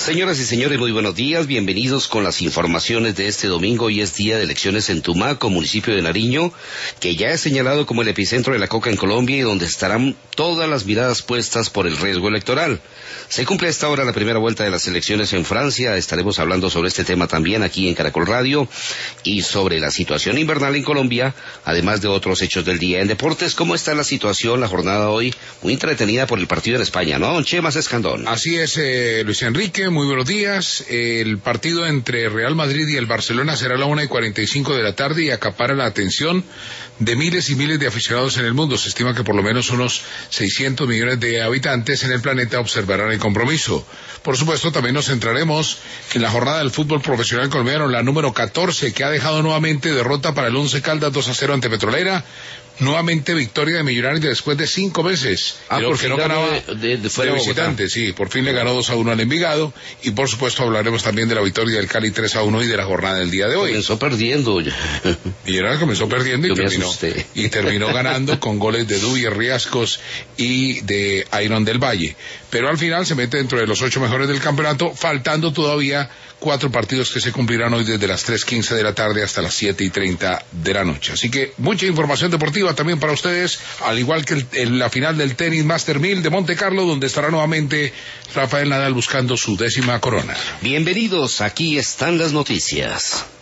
Señoras y señores, muy buenos días, bienvenidos con las informaciones de este domingo. Hoy es día de elecciones en Tumaco, municipio de Nariño, que ya es señalado como el epicentro de la coca en Colombia y donde estarán todas las miradas puestas por el riesgo electoral. Se cumple a esta hora la primera vuelta de las elecciones en Francia. Estaremos hablando sobre este tema también aquí en Caracol Radio y sobre la situación invernal en Colombia, además de otros hechos del día. En deportes, ¿cómo está la situación, la jornada hoy? Muy entretenida por el partido en España, ¿no, don Chema Escandón? Así es, Luis Enrique, muy buenos días. El partido entre Real Madrid y el Barcelona será a la 1:45 de la tarde y acapara la atención de miles y miles de aficionados en el mundo. Se estima que por lo menos unos 600 millones de habitantes en el planeta observarán el compromiso. Por supuesto, también nos centraremos en la jornada del fútbol profesional colombiano, la número 14, que ha dejado nuevamente derrota para el Once Caldas 2-0 ante Petrolera. Nuevamente victoria de Millonarios después de 5 meses. Porque no ganaba de visitante, sí, por fin le ganó 2-1 al Envigado. Y por supuesto hablaremos también de la victoria del Cali 3-1 y de la jornada del día de hoy. Comenzó perdiendo. Millonarios comenzó perdiendo y terminó ganando con goles de Dubi Riascos y de Iron del Valle. Pero al final se mete dentro de los 8 mejores del campeonato, faltando todavía 4 partidos que se cumplirán hoy desde las 3:15 de la tarde hasta las 7:30 de la noche. Así que mucha información deportiva también para ustedes, al igual que la final del tenis Master 1000 de Monte Carlo, donde estará nuevamente Rafael Nadal buscando su 10ª corona. Bienvenidos, aquí están las noticias.